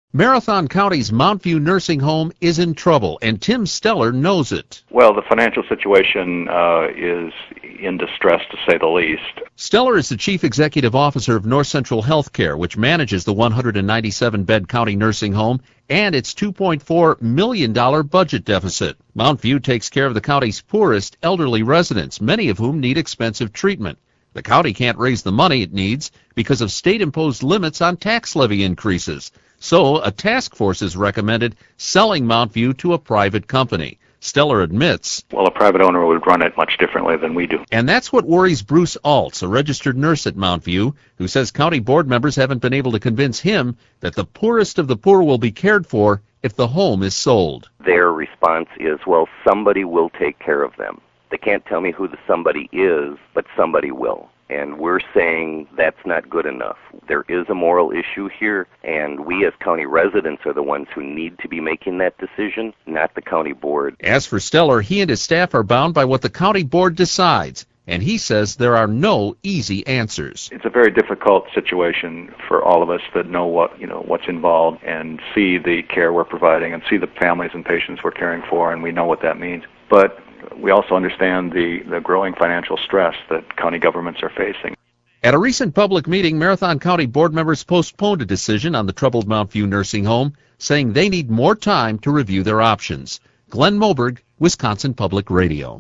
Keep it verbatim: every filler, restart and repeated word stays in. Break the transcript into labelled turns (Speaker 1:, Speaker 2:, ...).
Speaker 1: Marathon County's Mountview Nursing Home is in trouble, and Tim Steller knows it.
Speaker 2: Well, the financial situation uh, is in distress, to say the least.
Speaker 1: Steller is the Chief Executive Officer of North Central Healthcare, which manages the one hundred ninety-seven bed county nursing home and its two point four million dollars budget deficit. Mountview takes care of the county's poorest elderly residents, many of whom need expensive treatment. The county can't raise the money it needs because of state-imposed limits on tax levy increases. So a task force has recommended selling Mountview to a private company. Steller admits,
Speaker 2: well, a private owner would run it much differently than we do.
Speaker 1: And that's what worries Bruce Altz, a registered nurse at Mountview, who says county board members haven't been able to convince him that the poorest of the poor will be cared for if the home is sold.
Speaker 3: Their response is, well, somebody will take care of them. They can't tell me who the somebody is, but somebody will. And we're saying that's not good enough. There is a moral issue here, and we as county residents are the ones who need to be making that decision, not the county board.
Speaker 1: As for Steller, he and his staff are bound by what the county board decides, and he says there are no easy answers.
Speaker 2: It's a very difficult situation for all of us that know what, you know, what's involved and see the care we're providing and see the families and patients we're caring for, and we know what that means. But we also understand the, the growing financial stress that county governments are facing.
Speaker 1: At a recent public meeting, Marathon County board members postponed a decision on the troubled Mountview nursing home, saying they need more time to review their options. Glenn Moberg, Wisconsin Public Radio.